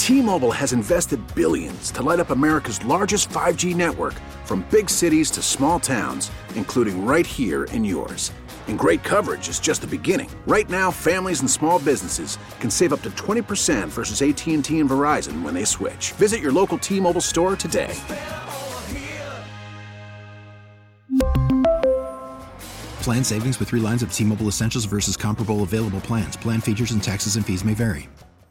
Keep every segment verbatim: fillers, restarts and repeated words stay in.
T-Mobile has invested billions to light up America's largest five G network, from big cities to small towns, including right here in yours. And great coverage is just the beginning. Right now, families and small businesses can save up to twenty percent versus A T and T and Verizon when they switch. Visit your local T-Mobile store today. Plan savings with three lines of T-Mobile Essentials versus comparable available plans. Plan features and taxes and fees may vary.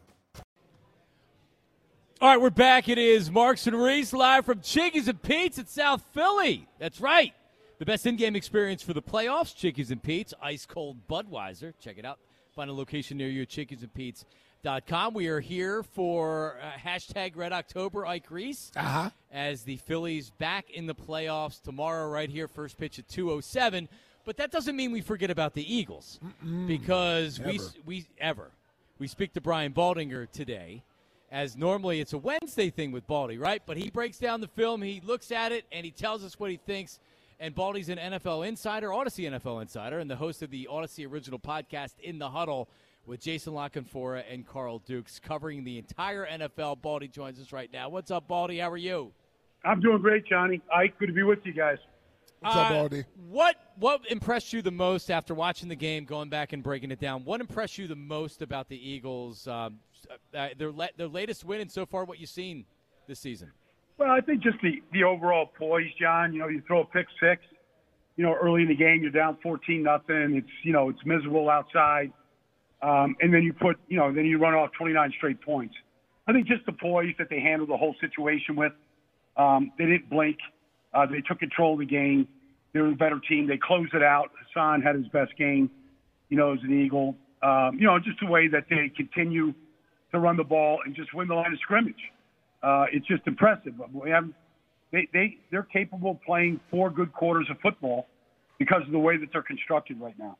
All right, we're back. It is Marks and Reese live from Chickies and Pete's at South Philly. That's right. The best in-game experience for the playoffs, Chickies and Pete's, ice-cold Budweiser. Check it out. Find a location near you at chickies and pete's dot com. We are here for uh, hashtag Red October, Ike Reese, uh-huh. as the Phillies back in the playoffs tomorrow right here, first pitch at two oh seven. But that doesn't mean we forget about the Eagles. Mm-mm. because Never. we we ever. We speak to Brian Baldinger today, as normally it's a Wednesday thing with Baldy, right? But he breaks down the film, he looks at it, and he tells us what he thinks. And Baldy's an N F L insider, Odyssey N F L insider, and the host of the Odyssey original podcast, In the Huddle, with Jason LaCanfora and Carl Dukes, covering the entire N F L. Baldy joins us right now. What's up, Baldy? How are you? I'm doing great, Johnny. Ike, good to be with you guys. What's uh, up, Baldy? What, what impressed you the most after watching the game, going back and breaking it down? What impressed you the most about the Eagles, um, uh, their, le- their latest win, and so far what you've seen this season? Well, I think just the, the overall poise, John. You know, you throw a pick six, you know, early in the game, you're down fourteen nothing. It's, you know, it's miserable outside. Um, and then you put, you know, then you run off twenty-nine straight points. I think just the poise that they handled the whole situation with. Um, they didn't blink. Uh, they took control of the game. They were a better team. They closed it out. Hassan had his best game, you know, as an Eagle. Um, you know, just the way that they continue to run the ball and just win the line of scrimmage. Uh, it's just impressive. We have, they, they, they're capable of playing four good quarters of football because of the way that they're constructed right now.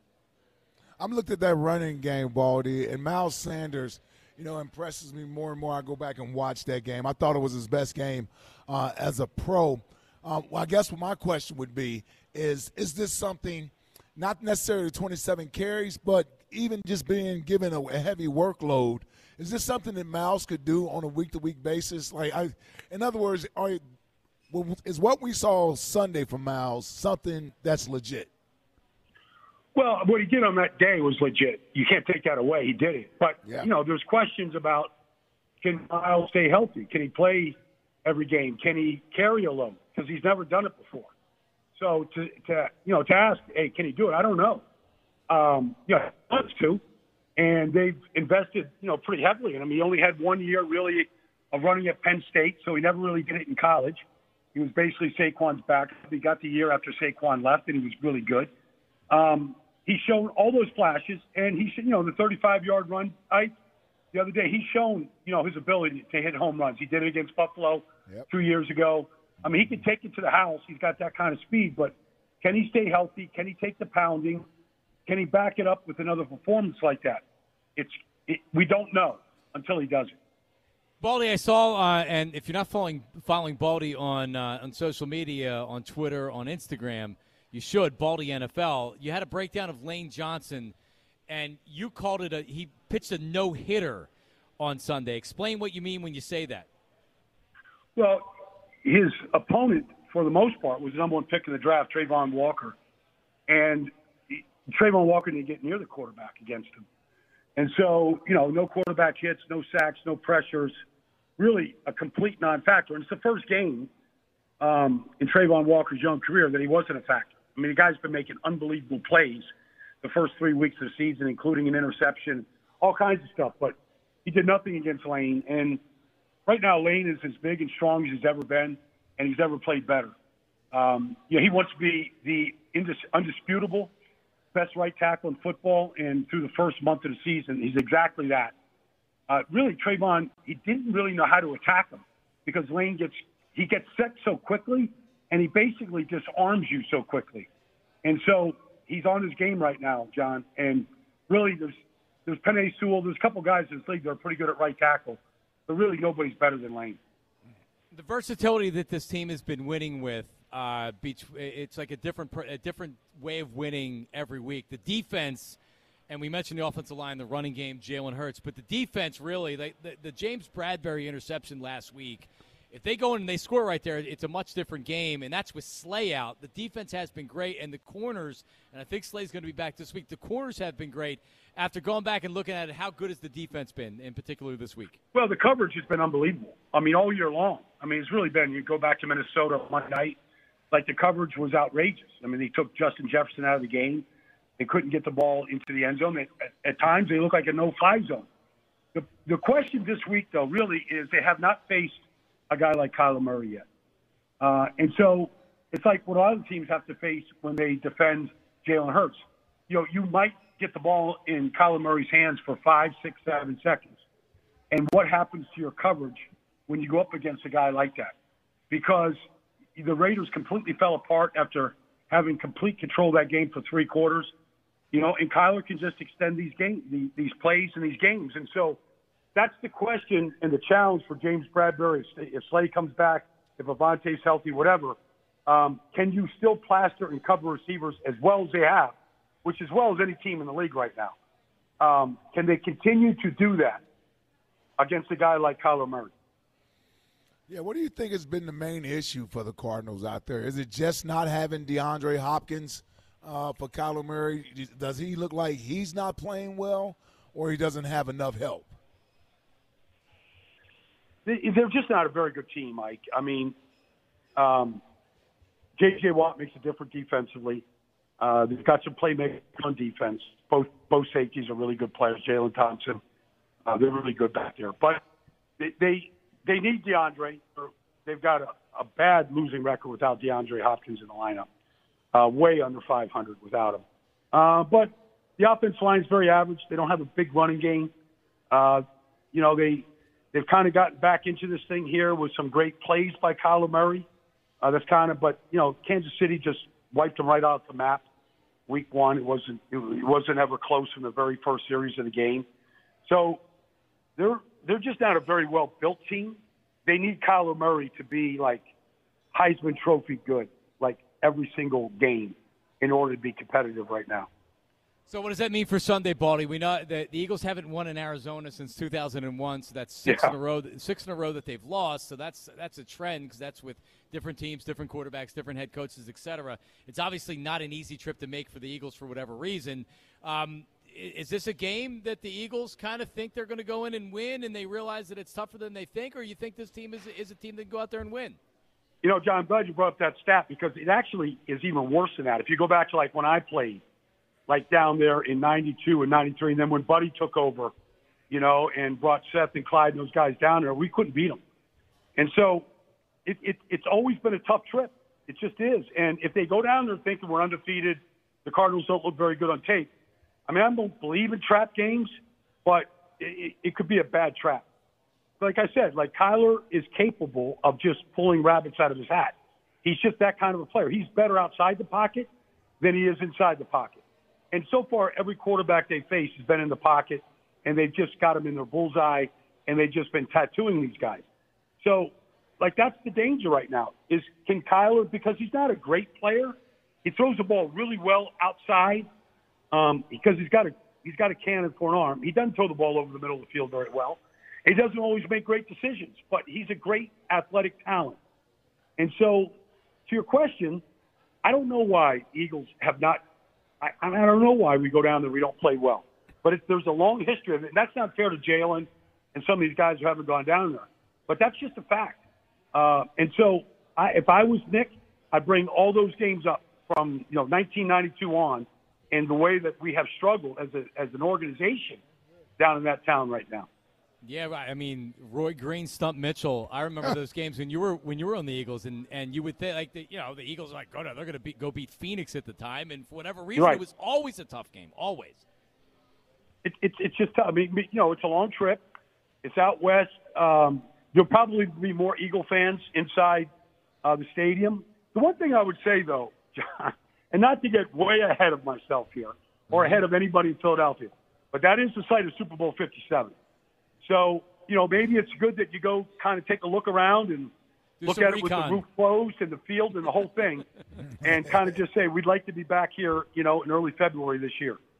I'm looking at that running game, Baldy, and Miles Sanders, you know, impresses me more and more. I go back and watch that game. I thought it was his best game uh, as a pro. Um, well, I guess what my question would be is, is this something, not necessarily twenty-seven carries, but even just being given a, a heavy workload, is this something that Miles could do on a week-to-week basis? Like, I, in other words, are, is what we saw Sunday from Miles something that's legit? Well, what he did on that day was legit. You can't take that away. He did it. But, yeah. you know, there's questions about, can Miles stay healthy? Can he play every game? Can he carry a load? Because he's never done it before. So, to, to you know, to ask, hey, can he do it? I don't know. Um, yeah, he wants to. And they've invested, you know, pretty heavily in him. He only had one year, really, of running at Penn State, so he never really did it in college. He was basically Saquon's backup. He got the year after Saquon left, and he was really good. Um, he's shown all those flashes, and he should, you know, the thirty-five-yard run, I, the other day, he's shown, you know, his ability to hit home runs. He did it against Buffalo yep. two years ago. I mean, he can take it to the house. He's got that kind of speed, but can he stay healthy? Can he take the pounding? Can he back it up with another performance like that? It's it, we don't know until he does it. Baldy, I saw, uh, and if you're not following following Baldy on uh, on social media, on Twitter, on Instagram, you should. Baldy N F L. You had a breakdown of Lane Johnson, and you called it a he pitched a no hitter on Sunday. Explain what you mean when you say that. Well, his opponent, for the most part, was the number one pick in the draft, Trayvon Walker, and he, Trayvon Walker didn't get near the quarterback against him. And so, you know, no quarterback hits, no sacks, no pressures, really a complete non-factor. And it's the first game um, in Trayvon Walker's young career that he wasn't a factor. I mean, the guy's been making unbelievable plays the first three weeks of the season, including an interception, all kinds of stuff. But he did nothing against Lane. And right now, Lane is as big and strong as he's ever been, and he's never played better. Um, you know, he wants to be the indis- undisputable best right tackle in football, and through the first month of the season, he's exactly that. Uh, really, Trayvon, he didn't really know how to attack him because Lane gets he gets set so quickly, and he basically disarms you so quickly. And so he's on his game right now, John. And really, there's there's Penei Sewell. There's a couple guys in this league that are pretty good at right tackle, but really nobody's better than Lane. The versatility that this team has been winning with, uh, beach, it's like a different a different way of winning every week. The defense And we mentioned the offensive line, the running game, Jalen Hurts. But the defense, really, they, the, the James Bradbury interception last week, if they go in and they score right there, it's a much different game, and that's with Slay out. The defense has been great, and the corners, and I think Slay's going to be back this week, the corners have been great. After going back and looking at it, how good has the defense been, in particular this week? Well, the coverage has been unbelievable. I mean, all year long. I mean, it's really been, you go back to Minnesota one night, like the coverage was outrageous. I mean, they took Justin Jefferson out of the game. They couldn't get the ball into the end zone. They, at, at times, they look like a no-fly zone. The, the question this week, though, really is they have not faced a guy like Kyler Murray yet. Uh, and so it's like what other teams have to face when they defend Jalen Hurts. You know, you might get the ball in Kyler Murray's hands for five, six, seven seconds. And what happens to your coverage when you go up against a guy like that? Because the Raiders completely fell apart after having complete control of that game for three quarters. You know, and Kyler can just extend these games, these plays and these games. And so that's the question and the challenge for James Bradbury. If Slay comes back, if Avante's healthy, whatever, um, can you still plaster and cover receivers as well as they have, which as well as any team in the league right now? Um, can they continue to do that against a guy like Kyler Murray? Yeah, what do you think has been the main issue for the Cardinals out there? Is it just not having DeAndre Hopkins uh, for Kyler Murray? Does he look like he's not playing well, or he doesn't have enough help? They're just not a very good team, Mike. I mean, um, J J. Watt makes a difference defensively. Uh, they've got some playmakers on defense. Both both safeties are really good players. Jalen Thompson, uh, they're really good back there. But they they, they need DeAndre. They've got a, a bad losing record without DeAndre Hopkins in the lineup. Uh, way under five hundred without him. Uh, but the offensive line is very average. They don't have a big running game. Uh, you know, they – They've kind of gotten back into this thing here with some great plays by Kyler Murray. Uh, that's kind of, but you know, Kansas City just wiped them right off the map. Week one, it wasn't, it wasn't ever close in the very first series of the game. So they're they're just not a very well built team. They need Kyler Murray to be like Heisman Trophy good, like every single game, in order to be competitive right now. So what does that mean for Sunday, Baldy? We know that the Eagles haven't won in Arizona since two thousand one, so that's six yeah. in a row. Six in a row that they've lost. So that's that's a trend because that's with different teams, different quarterbacks, different head coaches, et cetera. It's obviously not an easy trip to make for the Eagles for whatever reason. Um, is this a game that the Eagles kind of think they're going to go in and win, and they realize that it's tougher than they think, or you think this team is is a team that can go out there and win? You know, John, I'm glad you brought up that stat because it actually is even worse than that. If you go back to like when I played. Like down there in ninety-two and ninety-three, and then when Buddy took over, you know, and brought Seth and Clyde and those guys down there, we couldn't beat them. And so it, it, it's always been a tough trip. It just is. And if they go down there thinking we're undefeated, the Cardinals don't look very good on tape. I mean, I don't believe in trap games, but it, it could be a bad trap. Like I said, like Kyler is capable of just pulling rabbits out of his hat. He's just that kind of a player. He's better outside the pocket than he is inside the pocket. And so far, every quarterback they face has been in the pocket, and they've just got them in their bullseye, and they've just been tattooing these guys. So, like, that's the danger right now, is can Kyler, because he's not a great player, he throws the ball really well outside um, because he's got a he's got a cannon for an arm. He doesn't throw the ball over the middle of the field very well. He doesn't always make great decisions, but he's a great athletic talent. And so, to your question, I don't know why Eagles have not I, I don't know why we go down there and we don't play well. But it, there's a long history of it. And that's not fair to Jalen and some of these guys who haven't gone down there. But that's just a fact. Uh, and so I, if I was Nick, I'd bring all those games up from you know nineteen ninety-two on and the way that we have struggled as, a, as an organization down in that town right now. Yeah, right. I mean, Roy Green, Stump Mitchell. I remember those games when you were when you were on the Eagles, and, and you would think like the, you know the Eagles are like go no, they're going to beat, go beat Phoenix at the time, and for whatever reason, right. It was always a tough game, always. It, it, it's just tough. I mean, you know, it's a long trip. It's out west. Um, there'll probably be more Eagle fans inside uh, the stadium. The one thing I would say though, John, and not to get way ahead of myself here or ahead of anybody in Philadelphia, but that is the site of Super Bowl fifty-seven. So, you know, maybe it's good that you go kind of take a look around and Do look at recon. it with the roof closed and the field and the whole thing and kind of just say, we'd like to be back here, you know, in early February this year.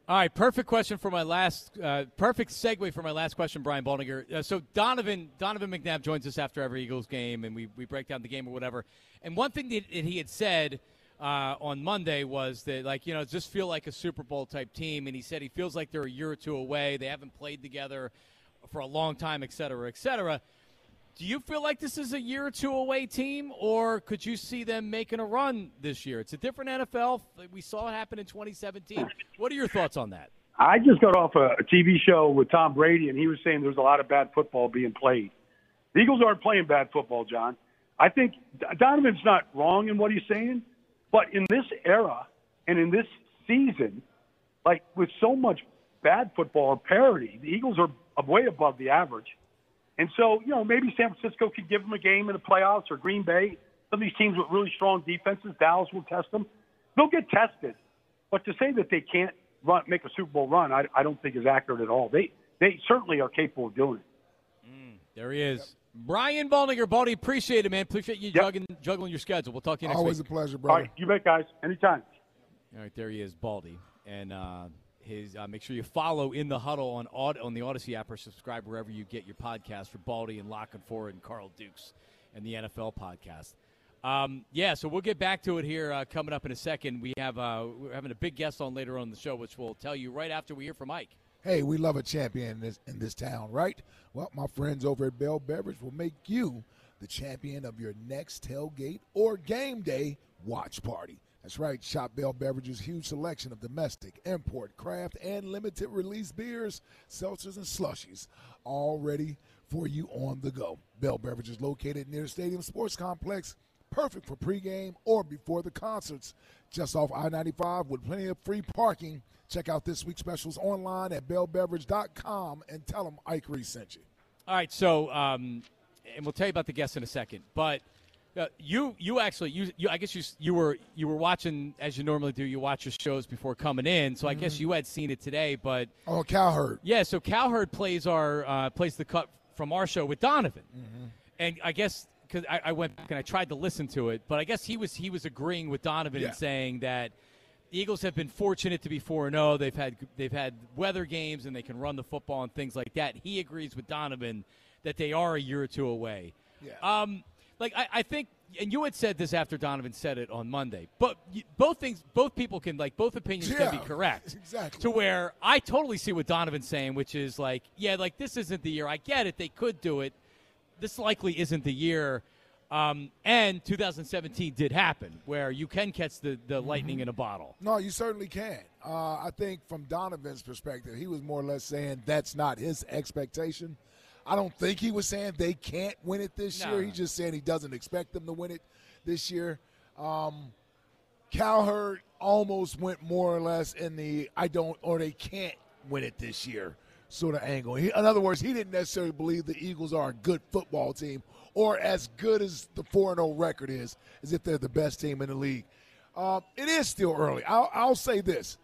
All right, perfect question for my last, uh, perfect segue for my last question, Brian Baldinger. Uh, so Donovan Donovan McNabb joins us after every Eagles game, and we, we break down the game or whatever. And one thing that, that he had said uh, on Monday was that, like, you know, just feel like a Super Bowl type team. And he said he feels like they're a year or two away. They haven't played together for a long time, et cetera, et cetera. Do you feel like this is a year or two away team, or could you see them making a run this year? It's a different N F L. We saw it happen in twenty seventeen. What are your thoughts on that? I just got off a, a T V show with Tom Brady, and he was saying there's a lot of bad football being played. The Eagles aren't playing bad football, John. I think Donovan's not wrong in what he's saying, but in this era and in this season, like with so much bad football or parity, the Eagles are way above the average. And so, you know, maybe San Francisco could give them a game in the playoffs, or Green Bay. Some of these teams with really strong defenses, Dallas will test them. They'll get tested. But to say that they can't run, make a Super Bowl run, I, I don't think is accurate at all. They they certainly are capable of doing it. Mm, there he is. Yep. Brian Baldinger. Baldy, appreciate it, man. Appreciate you yep. juggling, juggling your schedule. We'll talk to you next Always week. Always a pleasure, brother. All right, you bet, guys. Anytime. All right, there he is, Baldy. And uh, his uh, make sure you follow In the Huddle on Aud- on the Odyssey app, or subscribe wherever you get your podcast for Baldy and Lock and Forward and Carl Dukes and the N F L podcast. Um, yeah, so we'll get back to it here uh, coming up in a second. We have uh, we're having a big guest on later on in the show, which we'll tell you right after we hear from Mike. Hey, we love a champion in this, in this town, right? Well, my friends over at Bell Beverage will make you the champion of your next tailgate or game day watch party. That's right. Shop Bell Beverage's huge selection of domestic, import, craft, and limited release beers, seltzers, and slushies, all ready for you on the go. Bell Beverage is located near the Stadium Sports Complex, perfect for pregame or before the concerts. Just off I ninety-five with plenty of free parking. Check out this week's specials online at bell beverage dot com and tell them Ike Reese sent you. All right, so um, and we'll tell you about the guests in a second, but. Uh, you you actually you, you I guess you you were you were watching, as you normally do. You watch your shows before coming in, so I mm-hmm. guess you had seen it today. But oh, Cowherd, yeah. So Cowherd plays our uh, plays the cut from our show with Donovan, mm-hmm. and I guess because I, I went back and I tried to listen to it, but I guess he was he was agreeing with Donovan yeah. and saying that the Eagles have been fortunate to be four and zero. They've had they've had weather games and they can run the football and things like that. He agrees with Donovan that they are a year or two away. Yeah. Um. Like, I, I think, and you had said this after Donovan said it on Monday, but both things, both people can, like, both opinions yeah, can be correct. Exactly. To where I totally see what Donovan's saying, which is like, yeah, like, this isn't the year. I get it. They could do it. This likely isn't the year. Um, and two thousand seventeen did happen, where you can catch the, the mm-hmm. lightning in a bottle. No, you certainly can. Uh, I think from Donovan's perspective, he was more or less saying that's not his expectation. I don't think he was saying they can't win it this no. year. He's just saying he doesn't expect them to win it this year. Um, Cowherd almost went more or less in the I don't or they can't win it this year sort of angle. He, in other words, he didn't necessarily believe the Eagles are a good football team or as good as the four and oh record is, as if they're the best team in the league. Uh, it is still early. I'll, I'll say this.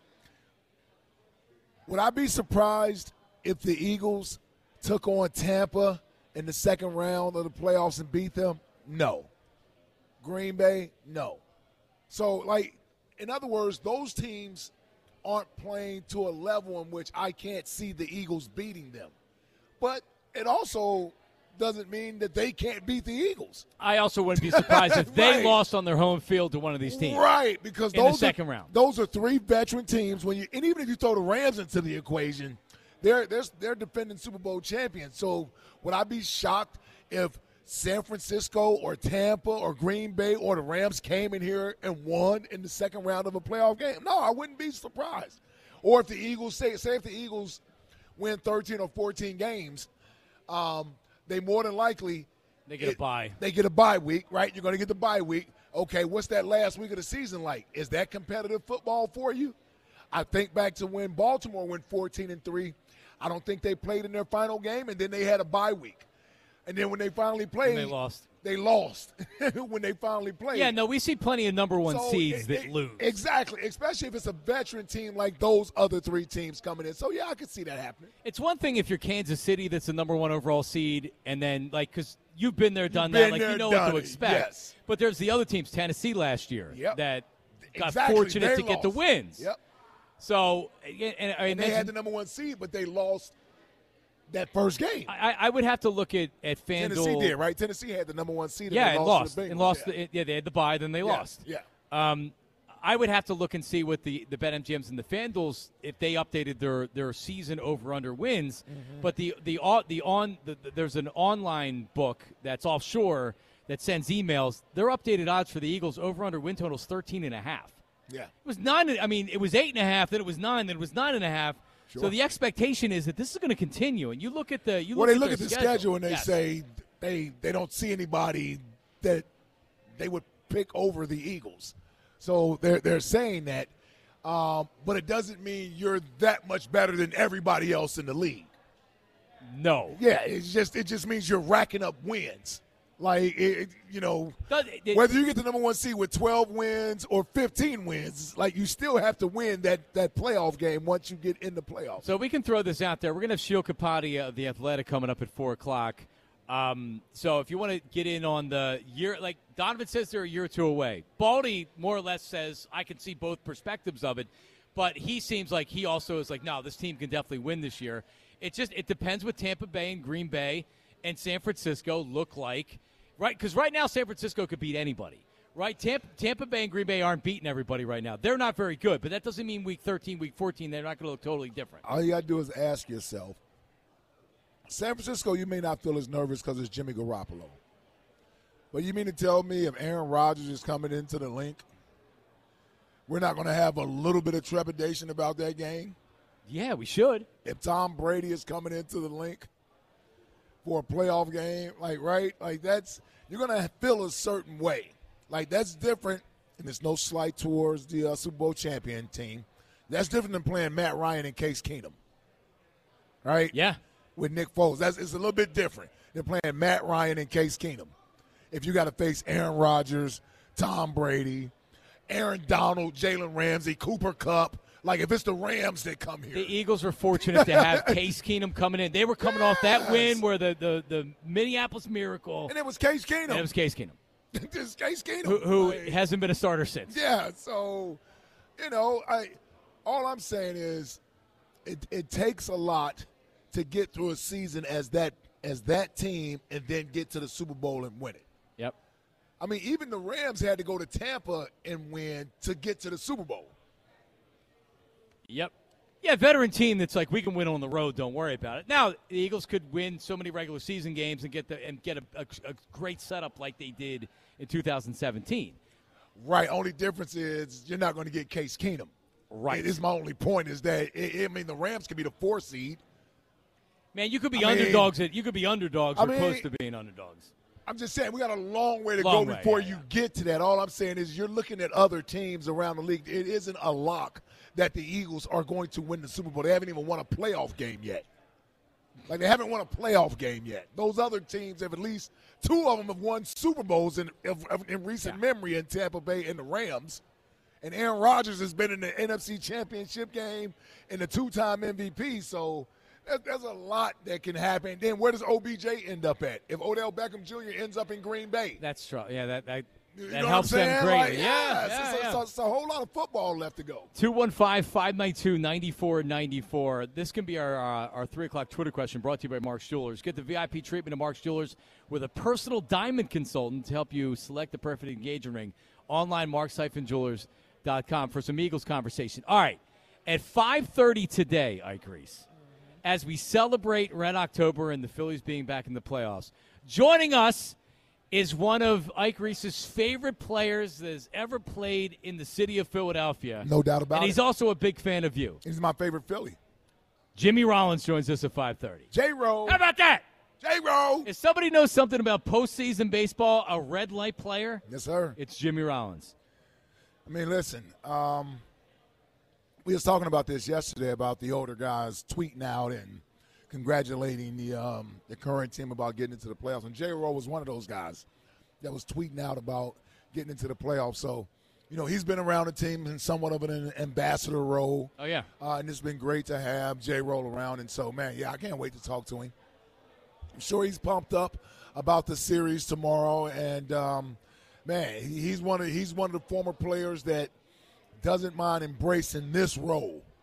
Would I be surprised if the Eagles took on Tampa in the second round of the playoffs and beat them? No. Green Bay? No. So, like, in other words, those teams aren't playing to a level in which I can't see the Eagles beating them. But it also doesn't mean that they can't beat the Eagles. I also wouldn't be surprised if they right. lost on their home field to one of these teams. Right, because in those the second are, round. Those are three veteran teams. When you and even if you throw the Rams into the equation, They're, they're, they're defending Super Bowl champions. So would I be shocked if San Francisco or Tampa or Green Bay or the Rams came in here and won in the second round of a playoff game? No, I wouldn't be surprised. Or if the Eagles, say, say if the Eagles win thirteen or fourteen games, um, they more than likely – They get it, a bye. They get a bye week, right? You're going to get the bye week. Okay, what's that last week of the season like? Is that competitive football for you? I think back to when Baltimore went fourteen and three. I don't think they played in their final game, and then they had a bye week. And then when they finally played, and they lost. They lost when they finally played. Yeah, no, we see plenty of number one so seeds it, that it, lose. Exactly, especially if it's a veteran team like those other three teams coming in. So, yeah, I could see that happening. It's one thing if you're Kansas City that's the number one overall seed, and then, like, because you've been there, done You've that, been like, there, you know what to it. expect. Yes. But there's the other teams, Tennessee last year, yep. that got exactly. fortunate they to lost. get the wins. Yep. So, and, I and they had the number one seed, but they lost that first game. I, I would have to look at, at FanDuel. Tennessee did, right? Tennessee had the number one seed. And yeah, they and lost. lost. And lost. Yeah. The, yeah, they had the bye, then they yeah. lost. Yeah. Um, I would have to look and see what the, the BetMGMs and the FanDuels, if they updated their, their season over-under wins. Mm-hmm. But the the, the on the, the, there's an online book that's offshore that sends emails. Their updated odds for the Eagles over-under win total is thirteen and a half. Yeah. It was nine. I mean, it was eight and a half. Then it was nine. Then it was nine and a half. Sure. So the expectation is that this is going to continue. And you look at the you well, look they look at, at the schedule, schedule and they yes. say they they don't see anybody that they would pick over the Eagles. So they're they're saying that, um, but it doesn't mean you're that much better than everybody else in the league. No. Yeah, it's just it just means you're racking up wins. Like, it, you know, Does, it, whether you get the number one seed with twelve wins or fifteen wins, like you still have to win that, that playoff game once you get in the playoffs. So we can throw this out there. We're going to have Sheil Kapadi of The Athletic coming up at four o'clock. Um, so if you want to get in on the year, like Donovan says they're a year or two away. Baldy more or less says I can see both perspectives of it, but he seems like he also is like, no, this team can definitely win this year. It just it depends what Tampa Bay and Green Bay and San Francisco look like, right? Because right now San Francisco could beat anybody, right? Tampa, Tampa Bay and Green Bay aren't beating everybody right now. They're not very good, but that doesn't mean week thirteen, week fourteen, they're not going to look totally different. All you got to do is ask yourself, San Francisco, you may not feel as nervous because it's Jimmy Garoppolo. But you mean to tell me if Aaron Rodgers is coming into the link, we're not going to have a little bit of trepidation about that game? Yeah, we should. If Tom Brady is coming into the link for a playoff game, like, right? Like, that's – you're going to feel a certain way. Like, that's different, and it's no slight towards the uh, Super Bowl champion team. That's different than playing Matt Ryan and Case Keenum, right? Yeah. With Nick Foles. That's, it's a little bit different than playing Matt Ryan and Case Keenum. If you got to face Aaron Rodgers, Tom Brady, Aaron Donald, Jalen Ramsey, Cooper Kupp, like if it's the Rams that come here. The Eagles were fortunate to have Case Keenum coming in. They were coming yes. off that win where the, the, the Minneapolis Miracle. And it was Case Keenum. And it was Case Keenum. Just Case Keenum. Who, who like, hasn't been a starter since. Yeah, so, you know, I all I'm saying is it, it takes a lot to get through a season as that as that team and then get to the Super Bowl and win it. Yep. I mean, even the Rams had to go to Tampa and win to get to the Super Bowl. Yep. Yeah, veteran team that's like, we can win on the road, don't worry about it. Now, the Eagles could win so many regular season games and get the and get a, a, a great setup like they did in two thousand seventeen. Right. Only difference is you're not going to get Case Keenum. Right. It is my only point is that, it, I mean, the Rams could be the four seed. Man, you could be I underdogs. mean, at, you could be underdogs I or mean, close to being underdogs. I'm just saying we got a long way to long go way, before yeah, you yeah. get to that. All I'm saying is you're looking at other teams around the league. It isn't a lock that the Eagles are going to win the Super Bowl. They haven't even won a playoff game yet. Like, they haven't won a playoff game yet. Those other teams have at least two of them have won Super Bowls in in recent yeah. memory in Tampa Bay and the Rams. And Aaron Rodgers has been in the N F C Championship game and the two-time M V P. So there's a lot that can happen. Then where does O B J end up at? If Odell Beckham Junior ends up in Green Bay. That's true. Yeah, that, that, you that know helps what I'm them saying? greatly. Like, yeah, yes, yeah, it's, yeah. It's, it's a whole lot of football left to go. two one five, five nine two, nine four nine four. This can be our uh, our three o'clock Twitter question brought to you by Mark's Jewelers. Get the V I P treatment at Mark's Jewelers with a personal diamond consultant to help you select the perfect engagement ring. Online, marks jewelers dot com for some Eagles conversation. All right, at five thirty today, Ike Reese, as we celebrate Red October and the Phillies being back in the playoffs, joining us is one of Ike Reese's favorite players that has ever played in the city of Philadelphia. No doubt about it. And he's it. also a big fan of you. He's my favorite Philly. Jimmy Rollins joins us at five thirty. J-Roll. How about that? J-Roll. If somebody knows something about postseason baseball, a red light player, yes, sir, it's Jimmy Rollins. I mean, listen, um, we was talking about this yesterday about the older guys tweeting out and congratulating the um, the current team about getting into the playoffs. And J-Roll was one of those guys that was tweeting out about getting into the playoffs. So, you know, he's been around the team in somewhat of an ambassador role. Oh, yeah. Uh, and it's been great to have J-Roll around. And so, man, yeah, I can't wait to talk to him. I'm sure he's pumped up about the series tomorrow. And, um, man, he's one of he's one of the former players that doesn't mind embracing this role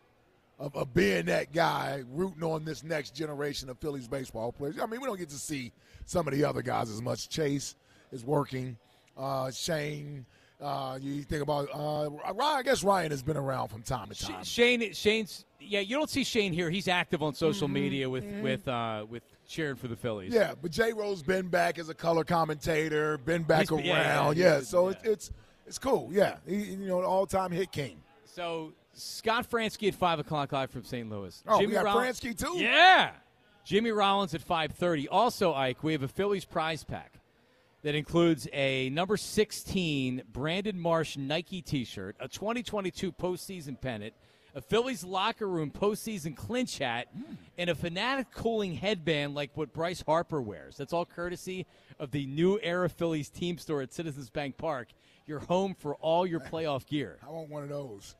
of, of being that guy rooting on this next generation of Phillies baseball players. I mean, we don't get to see some of the other guys as much. Chase is working. Uh, Shane. Uh, you think about uh, Ryan. I guess Ryan has been around from time to time. Shane, Shane's yeah. You don't see Shane here. He's active on social mm-hmm. media with mm-hmm. with uh, with cheering for the Phillies. Yeah, but J. Rose's been back as a color commentator, been back He's, around. Yeah, yeah, yeah, yeah so yeah. It, it's it's cool. Yeah, he, you know, all time hit king. So Scott Fransky at five o'clock live from Saint Louis. Oh, Jimmy we got Rollins, Fransky too. Yeah, Jimmy Rollins at five thirty. Also, Ike, we have a Phillies prize pack that includes a number sixteen Brandon Marsh Nike T-shirt, a twenty twenty-two postseason pennant, a Phillies locker room postseason clinch hat, mm. and a Fanatic cooling headband like what Bryce Harper wears. That's all courtesy of the New Era Phillies team store at Citizens Bank Park. Your home for all your playoff gear. I want one of those.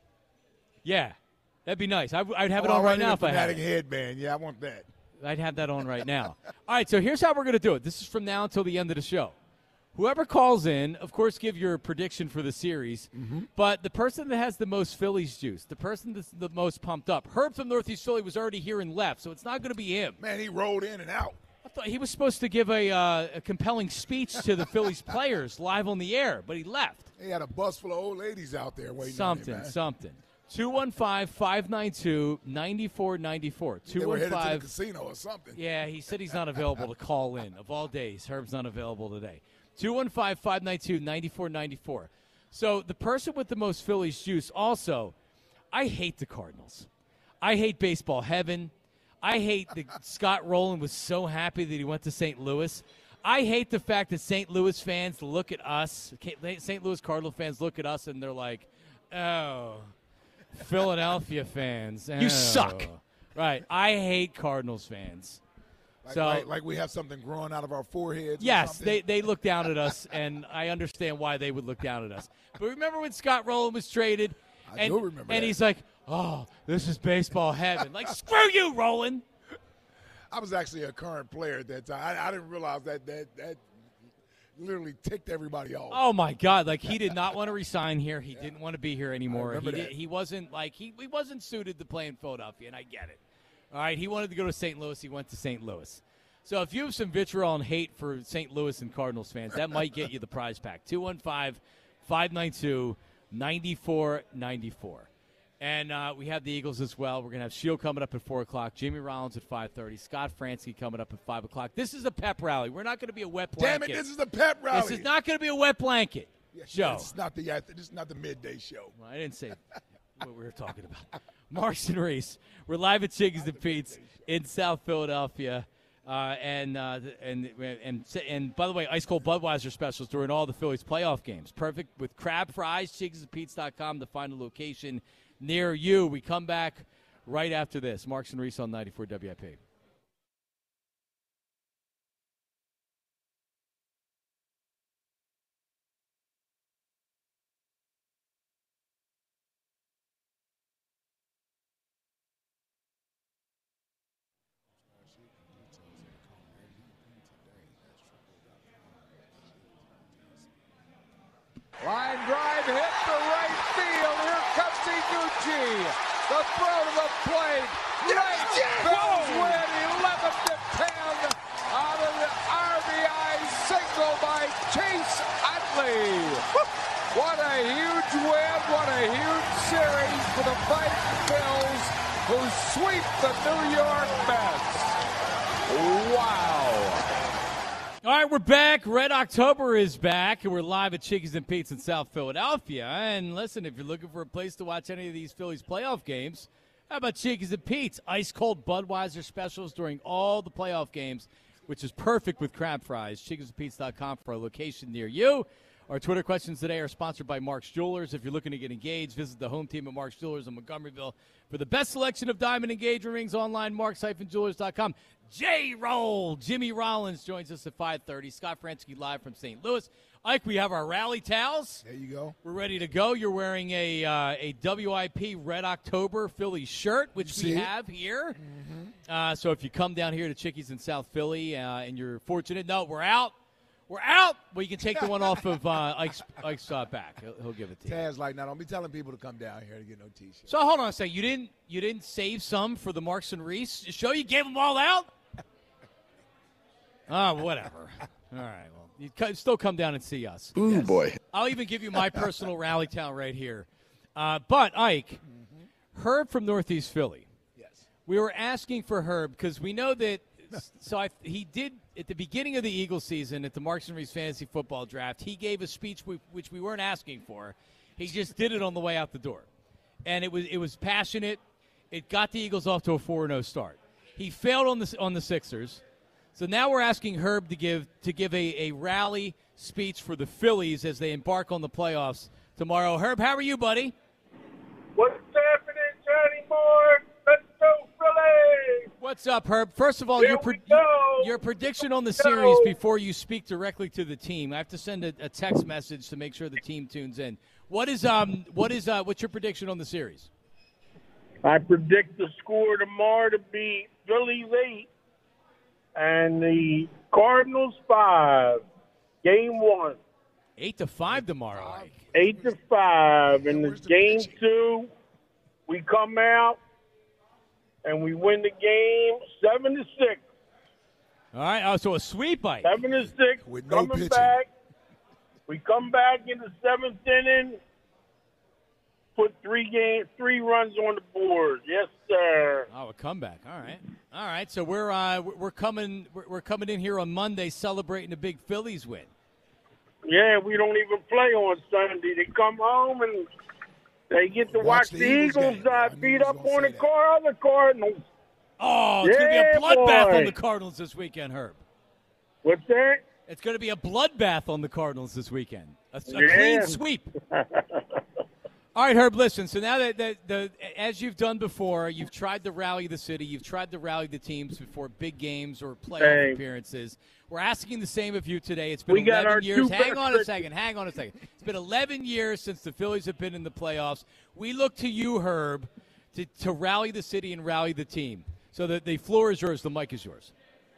Yeah, that'd be nice. I, I'd have oh, it on right now if I had Fanatic it. headband. Yeah, I want that. I'd have that on right now. All right, so here's how we're going to do it. This is from now until the end of the show. Whoever calls in, of course, give your prediction for the series. Mm-hmm. But the person that has the most Phillies juice, the person that's the most pumped up, Herb from Northeast Philly was already here and left, so it's not going to be him. Man, he rolled in and out. I thought he was supposed to give a, uh, a compelling speech to the Phillies players live on the air, but he left. He had a bus full of old ladies out there waiting something, on him, man. Something, two one five, five nine two, nine four nine four. They were headed to the casino or something. Yeah, he said he's not available to call in. Of all days, Herb's not available today. two one five, five nine two, nine four nine four. So the person with the most Phillies juice also, I hate the Cardinals. I hate baseball heaven. I hate that Scott Rowland was so happy that he went to Saint Louis. I hate the fact that Saint Louis fans look at us, Saint Louis Cardinal fans look at us and they're like, oh, Philadelphia fans. Oh. You suck. Right. I hate Cardinals fans. Like, so, like, like we have something growing out of our foreheads. Yes, they, they look down at us, and I understand why they would look down at us. But remember when Scott Rowland was traded? I and, do remember And that. he's like, oh, this is baseball heaven. Like, screw you, Rowland. I was actually a current player at that time. I, I didn't realize that that that literally ticked everybody off. Oh, my God. Like, he did not want to resign here. He yeah. didn't want to be here anymore. He, did, he wasn't, like, he, he wasn't suited to play in Philadelphia, and I get it. All right, he wanted to go to Saint Louis. He went to Saint Louis. So if you have some vitriol and hate for Saint Louis and Cardinals fans, that might get you the prize pack. two one five, five nine two, nine four nine four. And uh, we have the Eagles as well. We're going to have Shield coming up at four o'clock, Jimmy Rollins at five thirty, Scott Fransky coming up at five o'clock. This is a pep rally. We're not going to be a wet blanket. Damn it, this is a pep rally. This is not going to be a wet blanket yeah, show. This is not the, this is not the midday show. Well, I didn't say what we were talking about. Marks and Reese. We're live at Chickies and Pete's in South Philadelphia. Uh, and, uh, and and and by the way, ice cold Budweiser specials during all the Phillies playoff games. Perfect with crab fries. Chickies and Pete's dot com to find a location near you. We come back right after this. Marks and Reese on ninety-four W I P. Line drive hit to right field. Here comes Iguchi. The throw to the plate. Right. Bills win eleven to ten out of the R B I single by Chase Utley. What a huge win. What a huge series for the fighting Bills who sweep the New York Mets. Wow. All right, we're back. Red October is back, and we're live at Chickies and Pete's in South Philadelphia. And listen, if you're looking for a place to watch any of these Phillies playoff games, how about Chickies and Pete's? Ice-cold Budweiser specials during all the playoff games, which is perfect with crab fries. Chickies and Pete's dot com for a location near you. Our Twitter questions today are sponsored by Mark's Jewelers. If you're looking to get engaged, visit the home team at Mark's Jewelers in Montgomeryville for the best selection of diamond engagement rings online, marks jewelers dot com. J-Roll, Jimmy Rollins joins us at five thirty. Scott Fransky live from Saint Louis. Ike, we have our rally towels. There you go. We're ready to go. You're wearing a uh, a W I P Red October Philly shirt, which we have here. Mm-hmm. Uh, so if you come down here to Chickies in South Philly uh, and you're fortunate, no, we're out. We're out. Well, you can take the one off of uh, Ike's, Ike's uh, back. He'll, he'll give it to you. Taz like, now don't be telling people to come down here to get no T-shirt. So hold on a second. You didn't you didn't save some for the Marks and Reese show? You gave them all out? Oh, whatever. All right. Well, you c- still come down and see us. Ooh, Yes. boy. I'll even give you my personal rally town right here. Uh, but, Ike, mm-hmm. Herb from Northeast Philly. Yes. We were asking for Herb because we know that so I, he did at the beginning of the Eagles season at the Marks and Reese Fantasy Football Draft, he gave a speech we, which we weren't asking for. He just did it on the way out the door. And it was it was passionate. It got the Eagles off to a four and oh start. He failed on the on the Sixers. So now we're asking Herb to give to give a, a rally speech for the Phillies as they embark on the playoffs tomorrow. Herb, how are you, buddy? What's happening, Johnny Moore? Let's go, Phillies! What's up, Herb? First of all, Here your, we pre- go. your prediction on the Go. series before you speak directly to the team. I have to send a, a text message to make sure the team tunes in. What is um what is uh what's your prediction on the series? I predict the score tomorrow to be Phillies eight and the Cardinals five. Game one. Eight to five tomorrow. Ike. Eight to five. And the Where's the game pitching? two, we come out and we win the game seven to six. All right. Oh, so a sweep, Ike. Seven to six. With no coming pitching. back. We come back in the seventh inning. Put three game, three runs on the board. Yes, sir. Oh, a comeback. All right. All right. So we're uh we're coming we're, we're coming in here on Monday celebrating a big Phillies win. Yeah, we don't even play on Sunday. They come home and they get to watch, Watch the the Eagles Eagles, game. uh, I knew beat you was up gonna on say the that. car other Cardinals. Oh, it's gonna Yeah, be a bloodbath boy. on the Cardinals this weekend, Herb. What's that? It's going to be a bloodbath on the Cardinals this weekend. A, a Yeah. clean sweep. All right, Herb, listen. So now that, that the as you've done before, you've tried to rally the city, you've tried to rally the teams before big games or playoff Thanks. appearances. We're asking the same of you today. It's been We got eleven our years. two Hang best on a pitchers. second. Hang on a second. It's been eleven years since the Phillies have been in the playoffs. We look to you, Herb, to, to rally the city and rally the team. So the, the floor is yours. The mic is yours.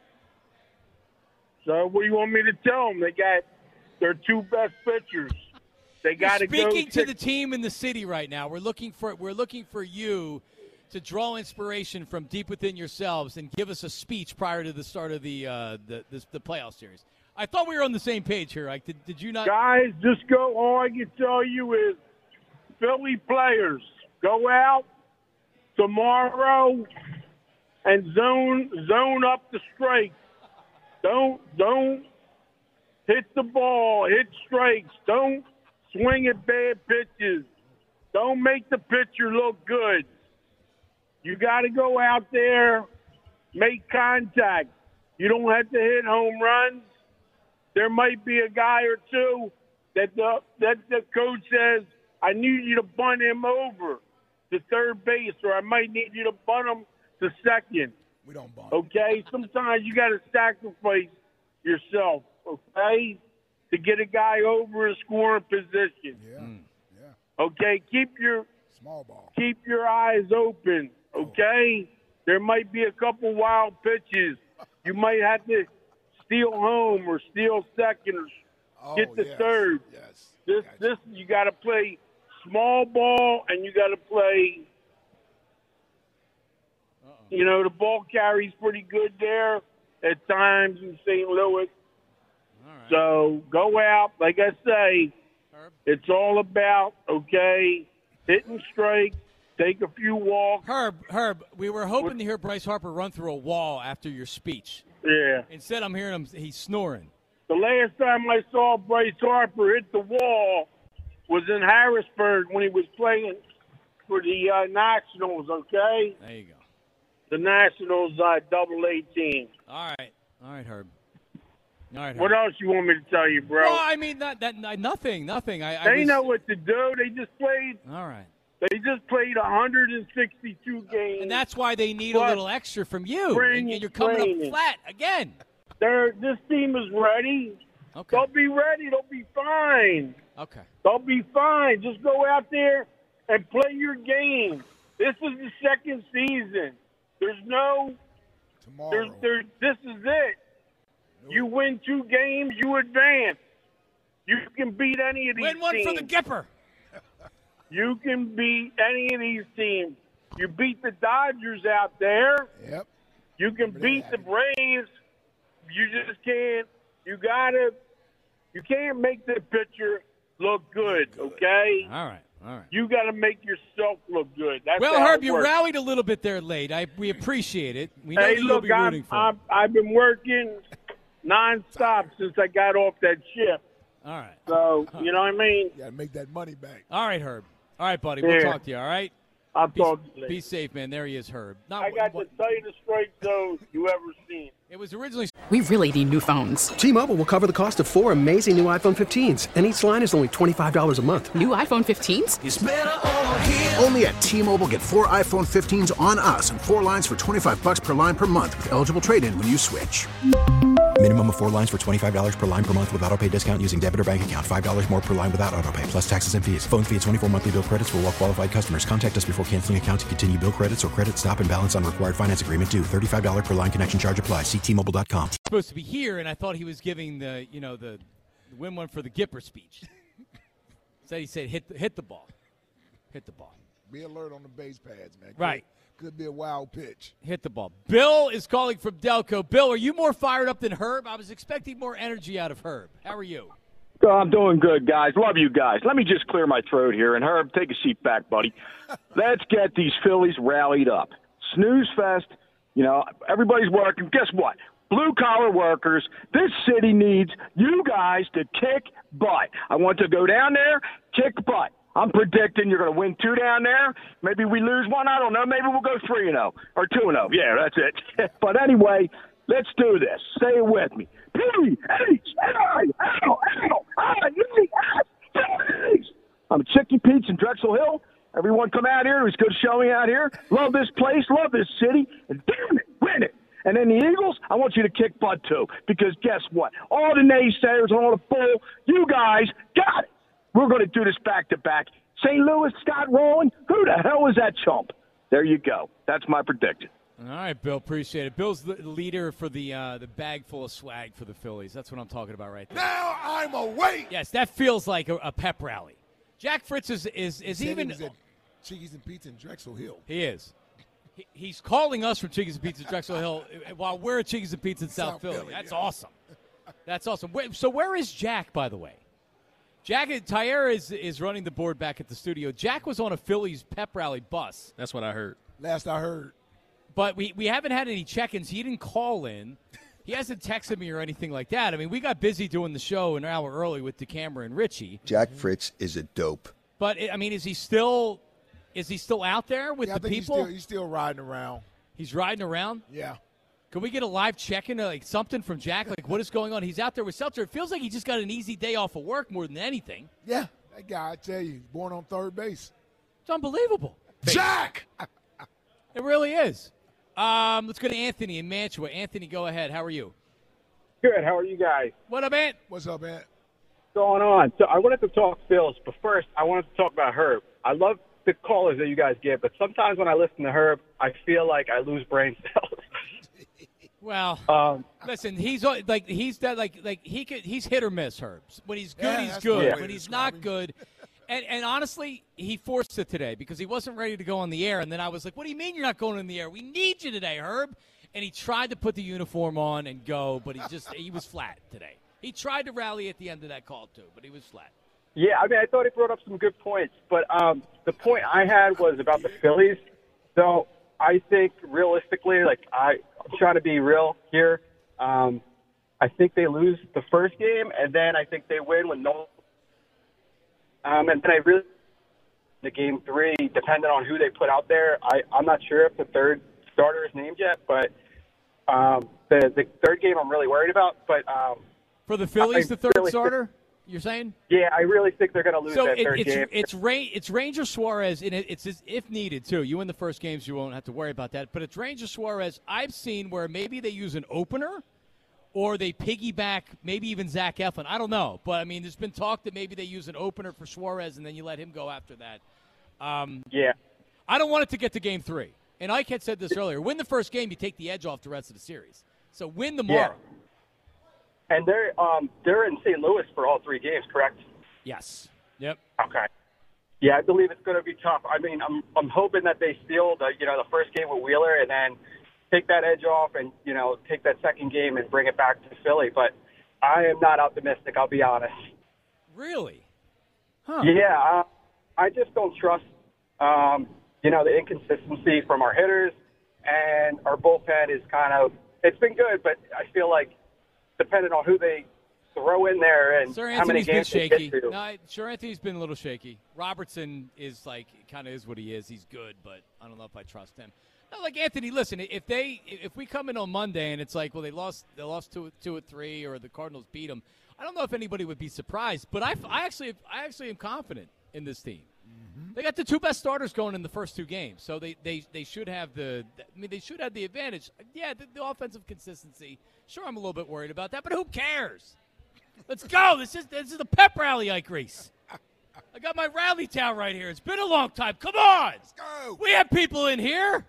So what do you want me to tell them? They got their two best pitchers. They got to go. Speaking to six- the team in the city right now, we're looking for we're looking for you to draw inspiration from deep within yourselves and give us a speech prior to the start of the uh, the, the the playoff series. I thought we were on the same page here. Ike. Did, did you not? Guys, just go. All I can tell you is, Philly players, go out tomorrow and zone zone up the strikes. Don't don't hit the ball, hit strikes. Don't swing at bad pitches. Don't make the pitcher look good. You got to go out there, make contact. You don't have to hit home runs. There might be a guy or two that the that the coach says, I need you to bunt him over to third base, or I might need you to bunt him to second. We don't bond. Okay? Sometimes you got to sacrifice yourself, okay, to get a guy over a scoring position. Yeah. Yeah. Okay? Keep your Small ball. keep your eyes open, okay? There might be a couple wild pitches. You might have to steal home or steal second or Oh, get the yes. third. Yes. This Gotcha. this you got to play small ball, and you got to play. You know, the ball carries pretty good there at times in Saint Louis. All right. So go out, like I say. Herb? It's all about okay, hitting strikes, take a few walks. Herb, Herb, we were hoping to hear Bryce Harper run through a wall after your speech. Yeah. Instead, I'm hearing him. He's snoring. The last time I saw Bryce Harper hit the wall was in Harrisburg when he was playing for the uh, Nationals, okay? There you go. The Nationals uh, double A team. All right. All right, Herb. All right, Herb. What else you want me to tell you, bro? Well, I mean, that, that, nothing, nothing. I, I they was, know what to do. They just played. All right. They just played one hundred sixty-two games. And that's why they need a Plus little extra from you. spring And, and you're coming up training. flat again. They're, this team is ready. Okay. They'll be ready. They'll be fine. Okay. They'll be fine. Just go out there and play your game. This is the second season. There's no. There's, Tomorrow. there's, this is it. You win two games, you advance. You can beat any of these Win one teams. for the Gipper. You can beat any of these teams. You beat the Dodgers out there. Yep. You can beat the Braves. You just can't. You gotta. You can't make the pitcher look good. Okay. All right. All right. You got to make yourself look good. That's Well, how Herb, it you works. rallied a little bit there late. I we appreciate it. We know Hey, that you'll look, be rooting I'm, for. I'm, I've been working nonstop since I got off that ship. All right. So, you know what I mean? You got to make that money back. All right, Herb. All right, buddy. We'll Yeah. talk to you. All right. I'll Be, talk to you later. be safe, man. There he is, Herb. Not I got what, the tightest straight nose you ever seen. It was originally. We really need new phones. T-Mobile will cover the cost of four amazing new iPhone fifteens, and each line is only twenty-five dollars a month. New iPhone fifteens? It's better over here. Only at T-Mobile, get four iPhone fifteens on us and four lines for twenty-five bucks per line per month with eligible trade-in when you switch. Minimum of four lines for twenty-five dollars per line per month with autopay discount using debit or bank account. five dollars more per line without autopay, plus taxes and fees. Phone fee at twenty-four monthly bill credits for well-qualified customers. Contact us before canceling account to continue bill credits or credit stop and balance on required finance agreement due. thirty-five dollars per line connection charge applies. See T Mobile dot com. Supposed to be here, and I thought he was giving the, you know, the, the win one for the Gipper speech. Said he said hit the, hit the ball, hit the ball, Be alert on the base pads, man. Could, right. Could be a wild pitch. Hit the ball. Bill is calling from Delco. Bill, are you more fired up than Herb? I was expecting more energy out of Herb. How are you? Oh, I'm doing good, guys. Love you guys. Let me just clear my throat here. And Herb, take a seat back, buddy. Let's get these Phillies rallied up. Snooze fest. You know, everybody's working. Guess what? Blue-collar workers, this city needs you guys to kick butt. I want to go down there, kick butt. I'm predicting you're going to win two down there. Maybe we lose one. I don't know. Maybe we'll go three and oh or two and oh. Yeah, that's it. But anyway, let's do this. Say it with me. P H I L L I E S. I'm Chicky Pete's in Drexel Hill. Everyone come out here. It was good showing out here. Love this place. Love this city. And damn it, win it. And then the Eagles, I want you to kick butt too. Because guess what? All the naysayers and all the bull, you guys got it. We're going to do this back-to-back. Saint Louis, Scott Rowland, who the hell is that chump? There you go. That's my prediction. All right, Bill, appreciate it. Bill's the leader for the uh, the bag full of swag for the Phillies. That's what I'm talking about right there. Now I'm awake. Yes, that feels like a, a pep rally. Jack Fritz is is, is Said even. He was at Chickies and Pizza in Drexel Hill. He is. He, he's calling us from Chickies and Pizza Drexel Hill while we're at Chickies and Pizza in South, South Philly. Philly, That's yeah. awesome. That's awesome. Wait, so where is Jack, by the way? Jack Tyre is is running the board back at the studio. Jack was on a Phillies pep rally bus. That's what I heard. Last I heard. But we, we haven't had any check-ins. He didn't call in. He hasn't texted me or anything like that. I mean, we got busy doing the show an hour early with DeCamera and Richie. Jack Fritz is a dope. But, I mean, is he still is he still out there with Yeah, I the think people? He's still, he's still riding around. He's riding around? Yeah. Can we get a live check-in, uh, like something from Jack? Like, what is going on? He's out there with Seltzer. It feels like he just got an easy day off of work more than anything. Yeah, that guy, I tell you, born on third base. It's unbelievable. Jack! It really is. Um, let's go to Anthony in Mantua. Anthony, go ahead. How are you? Good. How are you guys? What up, Ant? What's up, Ant? What's going on? So I wanted to talk Phils, but first I wanted to talk about Herb. I love the callers that you guys give, but sometimes when I listen to Herb, I feel like I lose brain cells. Well, um, listen, he's like he's that like like he could he's hit or miss, Herb. When he's good, Yeah, he's that's good. the way When to he's describe not him. good, and and honestly, he forced it today because he wasn't ready to go on the air. And then I was like, "What do you mean you're not going on the air? We need you today, Herb." And he tried to put the uniform on and go, but he just he was flat today. He tried to rally at the end of that call too, but he was flat. yeah, I mean, I thought he brought up some good points, but um, the point I had was about the Phillies. So I think realistically, like I, I'm trying to be real here. Um, I think they lose the first game, and then I think they win with no. Um, and then I really the game three, depending on who they put out there. I, I'm not sure if the third starter is named yet, but um, the the third game I'm really worried about. But um, For the Phillies, I the third really starter, you're saying? yeah, I really think they're going to lose So that it, third it's game. it's Ra- it's Ranger Suarez, and it, it's as if needed too. You win the first games, you won't have to worry about that. But it's Ranger Suarez. I've seen where maybe they use an opener, or they piggyback maybe even Zach Eflin. I don't know, but I mean, there's been talk that maybe they use an opener for Suarez, and then you let him go after that. Um, yeah, I don't want it to get to game three. And Ike had said this earlier: win the first game, you take the edge off the rest of the series. So win tomorrow. and they're um, they're in Saint Louis for all three games, correct? Yes. Yep. Okay. Yeah, I believe it's going to be tough. I mean, I'm I'm hoping that they steal the you know the first game with Wheeler and then take that edge off and you know take that second game and bring it back to Philly. But I am not optimistic. I'll be honest. Really? Huh. Yeah, uh, I just don't trust um, you know the inconsistency from our hitters, and our bullpen is kind of it's been good, but I feel like depending on who they throw in there and Sir how many Anthony's been games they shaky. get to. No, Sir Anthony's been a little shaky. Robertson is like kind of is what he is. He's good, but I don't know if I trust him. No, like Anthony, listen, if they if we come in on Monday and it's like, well, they lost they lost two two or three, or the Cardinals beat them, I don't know if anybody would be surprised. But I, I actually I actually am confident in this team. Mm-hmm. They got the two best starters going in the first two games, so they, they, they should have the I mean they should have the advantage. Yeah, the, the offensive consistency. Sure, I'm a little bit worried about that, but who cares? Let's go. This is this is the pep rally, Ike Reese. I got my rally towel right here. It's been a long time. Come on. Let's go. We have people in here.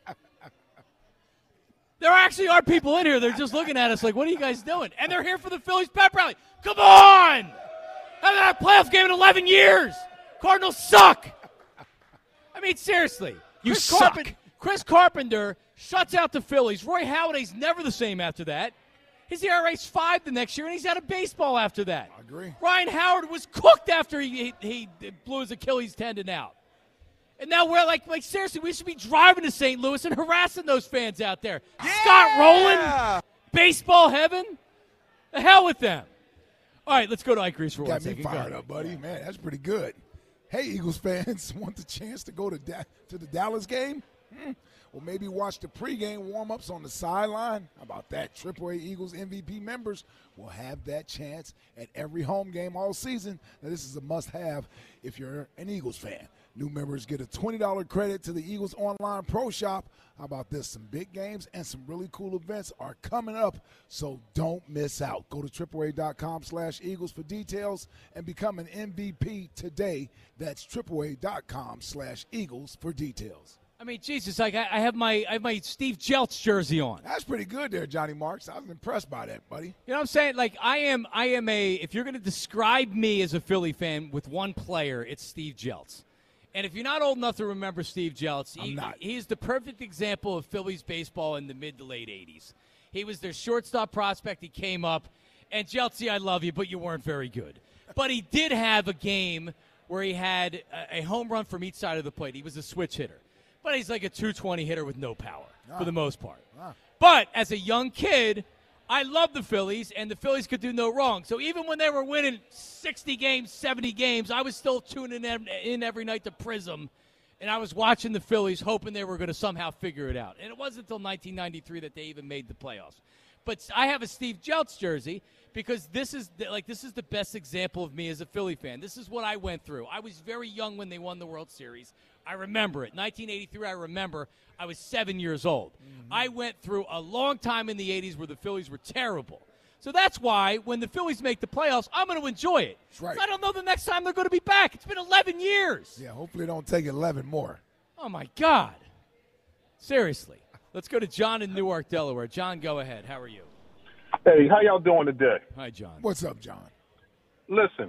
There actually are people in here. They're just looking at us like, what are you guys doing? And they're here for the Phillies pep rally. Come on. Haven't had a playoff game in eleven years. Cardinals suck. I mean, seriously. You Chris suck. Carpen- Chris Carpenter shuts out the Phillies. Roy Halladay's never the same after that. His E R A's five the next year, and he's out of baseball after that. I agree. Ryan Howard was cooked after he, he, he blew his Achilles tendon out. And now we're like, like seriously, we should be driving to Saint Louis and harassing those fans out there. Yeah! Scott Rowland, baseball heaven, the hell with them. All right, let's go to Ike Reese for one Got second. me fired up, buddy. Man, that's pretty good. Hey, Eagles fans, want the chance to go to da- to the Dallas game? Hmm. Well, maybe watch the pregame warm-ups on the sideline. How about that? triple A Eagles M V P members will have that chance at every home game all season. Now, this is a must-have if you're an Eagles fan. New members get a twenty dollars credit to the Eagles Online Pro Shop. How about this? Some big games and some really cool events are coming up, so don't miss out. Go to triple A dot com slash Eagles for details and become an M V P today. That's triple A dot com slash Eagles for details. I mean, Jesus, like I, I have my I have my Steve Jeltz jersey on. That's pretty good there, Johnny Marks. I was impressed by that, buddy. You know what I'm saying? Like I am I am a if you're going to describe me as a Philly fan with one player, it's Steve Jeltz. And if you're not old enough to remember Steve Jeltz, he, he's the perfect example of Phillies baseball in the mid to late eighties. He was their shortstop prospect. He came up, and Jeltzy, I love you, but you weren't very good. But he did have a game where he had a, a home run from each side of the plate. He was a switch hitter. But he's like a two twenty hitter with no power ah. for the most part. Ah. But as a young kid, I loved the Phillies, and the Phillies could do no wrong. So even when they were winning sixty games, seventy games, I was still tuning in every night to Prism, and I was watching the Phillies hoping they were going to somehow figure it out. And it wasn't until nineteen ninety-three that they even made the playoffs. But I have a Steve Jeltz jersey because this is the, like this is the best example of me as a Philly fan. This is what I went through. I was very young when they won the World Series. I remember it. nineteen eighty-three, I remember. I was seven years old. Mm-hmm. I went through a long time in the eighties where the Phillies were terrible. So that's why when the Phillies make the playoffs, I'm going to enjoy it. That's right. I don't know the next time they're going to be back. It's been eleven years. Yeah, hopefully they don't take eleven more. Oh, my God. Seriously. Let's go to John in Newark, Delaware. John, go ahead. How are you? Hey, how y'all doing today? Hi, John. What's up, John? Listen,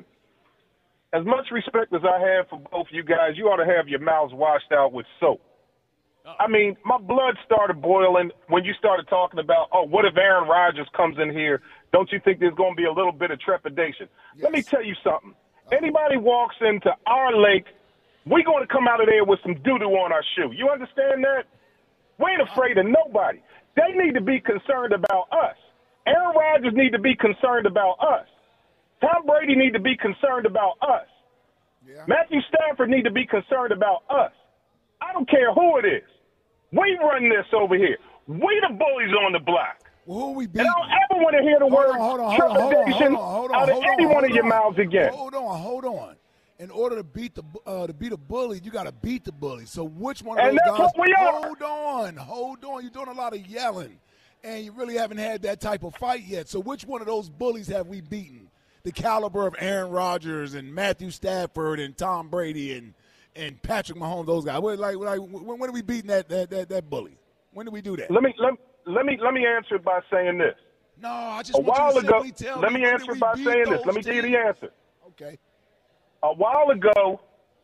as much respect as I have for both you guys, you ought to have your mouths washed out with soap. Uh-oh. I mean, my blood started boiling when you started talking about, oh, what if Aaron Rodgers comes in here? Don't you think there's going to be a little bit of trepidation? Yes. Let me tell you something. Uh-oh. Anybody walks into our lake, we're going to come out of there with some doo-doo on our shoe. You understand that? We ain't afraid of nobody. They need to be concerned about us. Aaron Rodgers need to be concerned about us. Tom Brady need to be concerned about us. Yeah. Matthew Stafford need to be concerned about us. I don't care who it is. We run this over here. We the bullies on the block. Well, who we beating? And I don't ever want to hear the word hold on, trepidation out of any one of your mouths again. Hold on, hold on. In order to beat the uh, to beat a bully, you got to beat the bully. So which one of and those that's guys? What we are. Hold on, hold on. You're doing a lot of yelling, and you really haven't had that type of fight yet. So which one of those bullies have we beaten? The caliber of Aaron Rodgers and Matthew Stafford and Tom Brady and and Patrick Mahomes, those guys. We're like, like when, when are we beating that, that that that bully? When did we do that? Let me let, let me let me answer it by saying this. No, I just a want while you to ago. simply tell Let me, me when answer did we by beat saying this. those Let me give you the teams? answer. Okay. A while ago,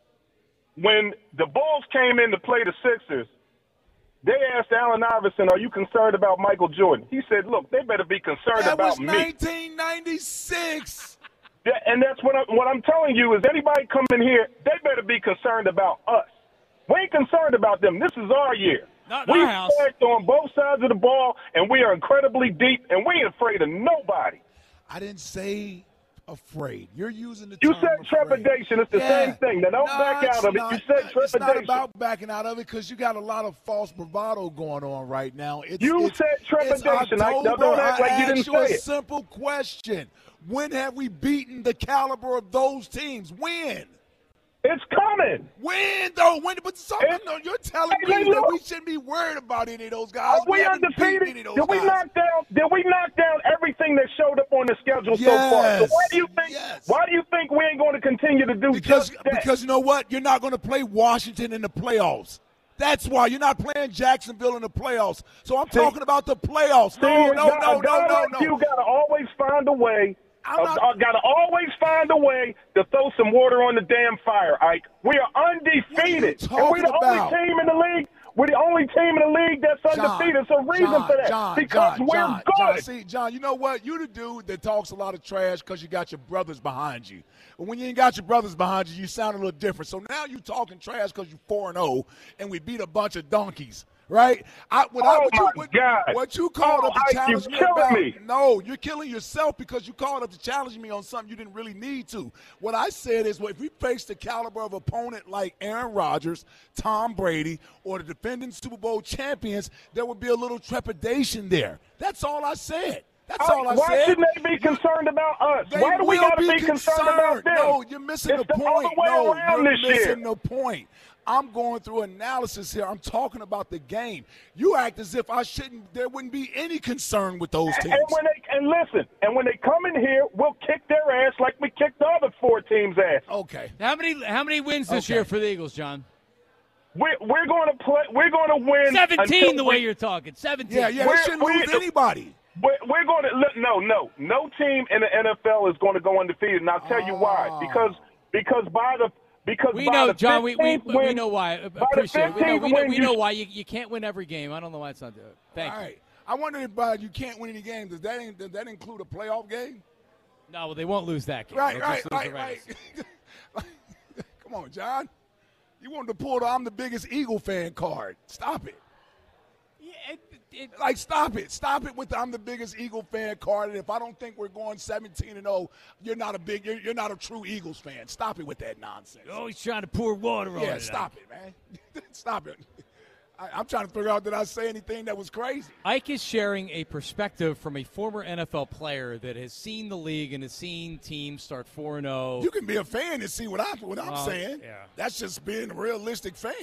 when the Bulls came in to play the Sixers, they asked Allen Iverson, "Are you concerned about Michael Jordan?" He said, "Look, they better be concerned That about was me." nineteen ninety-six. Yeah, and that's what, I, what I'm telling you is anybody coming here, they better be concerned about us. We ain't concerned about them. This is our year. Not in we our house. stacked on both sides of the ball, and we are incredibly deep, and we ain't afraid of nobody. I didn't say afraid. You're using the You term said afraid. trepidation. It's the Yeah. same thing. Now, don't No, back it's out of it. not. You said It's not trepidation. about backing out of it because you got a lot of false bravado going on right now. It's, You it's, said trepidation. It's I- October. now don't act like I you didn't asked you a say it. simple question. When have we beaten the caliber of those teams? When? It's coming. When, though? When? But something, It's- no, you're telling Hey, me look. that we shouldn't be worried about any of those guys. Are we haven't beaten undefeated? any of those Did we guys. knock down? Did we knock down everything that showed up on the schedule so far? So Yes. why do you think? Yes. Why do you think we ain't going to continue to do Because just that? because you know what? You're not going to play Washington in the playoffs. That's why you're not playing Jacksonville in the playoffs. So I'm See- talking about the playoffs. See, No, no, a no, guy no, no, like no. You got to always find a way. I'm Uh, not- uh, got to always find a way to throw some water on the damn fire, Ike. We are undefeated, and we're talking the about? only team in the league. We're the only team in the league that's John, undefeated. There's a reason John, for that John, because John, we're John, good. John, see, John, you know what? You the dude that talks a lot of trash because you got your brothers behind you. But when you ain't got your brothers behind you, you sound a little different. So now you talking trash because you four and oh, and we beat a bunch of donkeys. Right? I, what, I, Oh, what, you, my what, God. what you called Oh, up to Ike, challenge you're me killing about? me. No, you're killing yourself because you called up to challenge me on something you didn't really need to. What I said is, well, if we face the caliber of opponent like Aaron Rodgers, Tom Brady, or the defending Super Bowl champions, there would be a little trepidation there. That's all I said. That's all I Why said. shouldn't they be concerned about us? They Why do we will got to be, be concerned about them? No, you're missing it's the point. Other way No, around you're this missing year. the point. I'm going through analysis here. I'm talking about the game. You act as if I shouldn't. There wouldn't be any concern with those teams. And when they and listen, and when they come in here, we'll kick their ass like we kicked the other four teams' ass. Okay. How many how many wins this Okay. year for the Eagles, John? We're we're going to play. We're going to win. Seventeen, until the way we- you're talking. Seventeen. Yeah, yeah. They We're- shouldn't we- lose anybody. We're, we're going to look. No, no, no team in the N F L is going to go undefeated, and I'll tell you why. Ah. Because because by the because We by know, the John. We, we, fifteenth we win, know why. by the Appreciate it. We know, fifteenth we know, win, we you- know why you, you can't win every game. I don't know why it's not doing it. Thank All you. right. I wonder if uh, you can't win any games. Does that in- does that include a playoff game? No, well, they won't lose that game. Right, They'll right, just lose right, the right. regular Come on, John. You wanted to pull the "I'm the biggest Eagle fan" card. Stop it. Yeah, it, it, Like, stop it. Stop it with the "I'm the biggest Eagle fan" card. And if I don't think we're going seventeen and oh, you're not a big, you're, you're not a true Eagles fan. Stop it with that nonsense. You're always trying to pour water on it. Yeah, stop it, man. Stop it. I, I'm trying to figure out, did I say anything that was crazy? Ike is sharing a perspective from a former N F L player that has seen the league and has seen teams start four and oh. You can be a fan and see what, I, what I'm Well, saying. yeah. That's just being a realistic fan.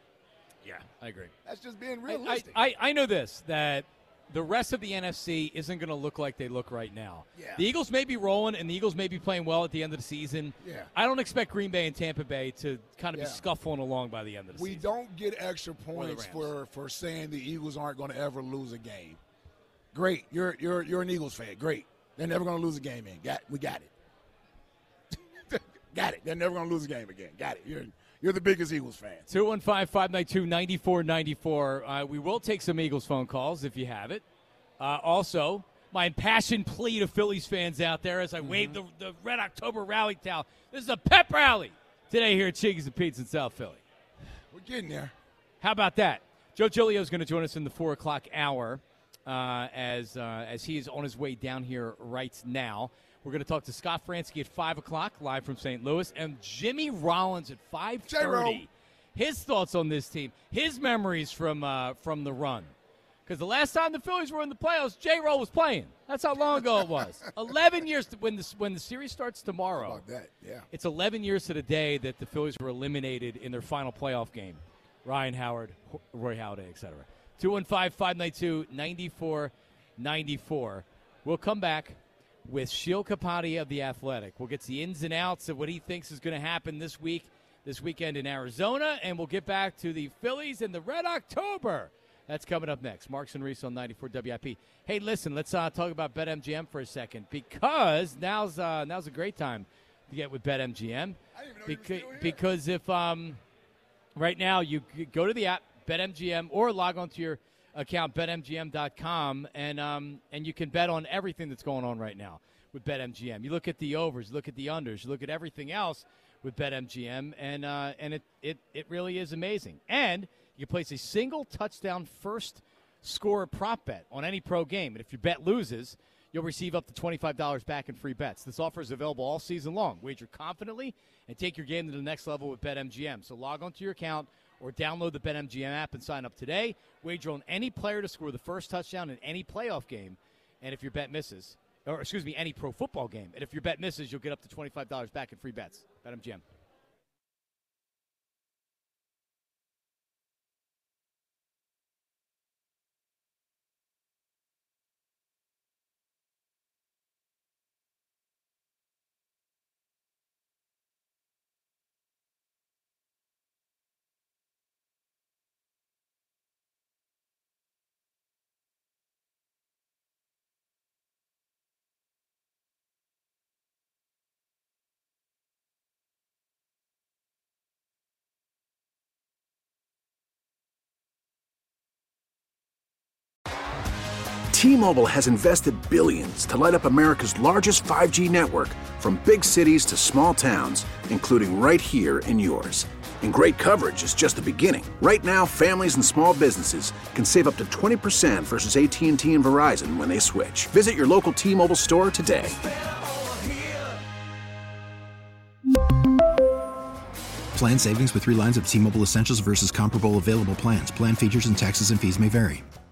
Yeah, I agree. That's just being I, realistic. I, I know this, that the rest of the N F C isn't going to look like they look right now. Yeah. The Eagles may be rolling, and the Eagles may be playing well at the end of the season. Yeah. I don't expect Green Bay and Tampa Bay to kind of Yeah. be scuffling along by the end of the we season. don't get extra points Rams. for, for saying the Eagles aren't going to ever lose a game. Great. You're you're you're an Eagles fan. Great. They're never going to lose a game, man. Got we got it. Got it. They're never going to lose a game again. Got it. You're you're the biggest Eagles fan. two one five, five nine two, nine four nine four. Uh, we will take some Eagles phone calls if you have it. Uh, also, my impassioned plea to Phillies fans out there as I Mm-hmm. wave the, the Red October rally towel. This is a pep rally today here at Chickies and Pete's in South Philly. We're getting there. How about that? Joe Giglio is going to join us in the four o'clock hour uh, as uh, as he is on his way down here right now. We're going to talk to Scott Fransky at five o'clock, live from Saint Louis, and Jimmy Rollins at five thirty. His thoughts on this team, his memories from uh, from the run. Because the last time the Phillies were in the playoffs, J-Roll was playing. That's how long ago it was. eleven years to, when, the, when the series starts tomorrow. How about that? Yeah. It's eleven years to the day that the Phillies were eliminated in their final playoff game. Ryan Howard, Roy Halladay, et cetera. two one five, five nine two, nine four nine four. We'll come back with Sheil Kapadia of The Athletic. We'll get to the ins and outs of what he thinks is going to happen this week, this weekend in Arizona, and we'll get back to the Phillies and the Red October That's coming up next. Marks and Reese on ninety-four W I P. Hey, listen, let's uh, talk about BetMGM for a second, because now's uh, now's a great time to get with BetMGM. Because, because if um, right now you go to the app, BetMGM, or log on to your account, bet M G M dot com, and um, and you can bet on everything that's going on right now with BetMGM. You look at the overs, you look at the unders, you look at everything else with BetMGM, and uh, and it, it, it really is amazing. And you can place a single touchdown first score prop bet on any pro game. And if your bet loses, you'll receive up to twenty-five dollars back in free bets. This offer is available all season long. Wager confidently and take your game to the next level with BetMGM. So log on to your account or download the BetMGM app and sign up today. Wager on any player to score the first touchdown in any playoff game. And if your bet misses, or excuse me, any pro football game. And if your bet misses, you'll get up to twenty-five dollars back in free bets. BetMGM. T-Mobile has invested billions to light up America's largest five G network, from big cities to small towns, including right here in yours. And great coverage is just the beginning. Right now, families and small businesses can save up to twenty percent versus A T and T and Verizon when they switch. Visit your local T-Mobile store today. Plan savings with three lines of T-Mobile Essentials versus comparable available plans. Plan features and taxes and fees may vary.